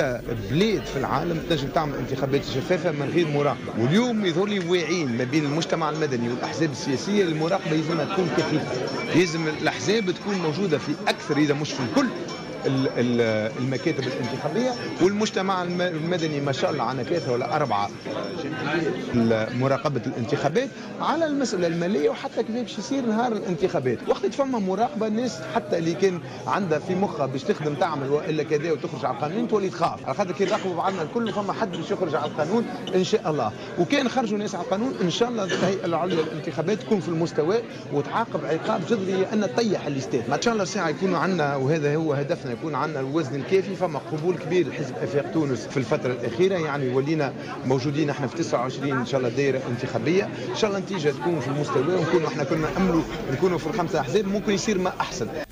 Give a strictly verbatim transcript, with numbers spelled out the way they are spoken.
حتى بلاد في العالم تنجم تعمل انتخابات شفافه من غير مراقبه، واليوم يظهر لي واعيين ما بين المجتمع المدني والاحزاب السياسيه المراقبه لازمها تكون كثيفه، لازم الاحزاب تكون موجوده في اكثر اذا مش في الكل المكاتب الانتخابيه، والمجتمع المدني ما شاء الله عنا ثلاثه ولا اربعه مراقبه الانتخابات على المساله الماليه، وحتى كيف باش يصير نهار الانتخابات. وقت تفما مراقبه الناس حتى اللي كان عندها في مخها باش تخدم تعمل والا كذا وتخرج على القانون تولي تخاف، على خاطر كي نراقبوا بعضنا الكل فما حد باش يخرج على القانون ان شاء الله، وكان خرجوا ناس على القانون ان شاء الله الهيئه العليا للانتخابات تكون في المستوى وتعاقب عقاب جذري ان تطيح الاستاد. ان شاء الله ساعه يكونوا عندنا، وهذا هو هدفنا، يكون عندنا الوزن الكافي. فما قبول كبير لحزب افاق تونس في الفتره الاخيره، يعني ولينا موجودين احنا في تسعة وعشرين ان شاء الله دائره انتخابيه، ان شاء الله النتيجه تكون في المستوى، ونكونوا احنا كنا ناملوا نكونوا في الخمسه احزاب، ممكن يصير ما احسن.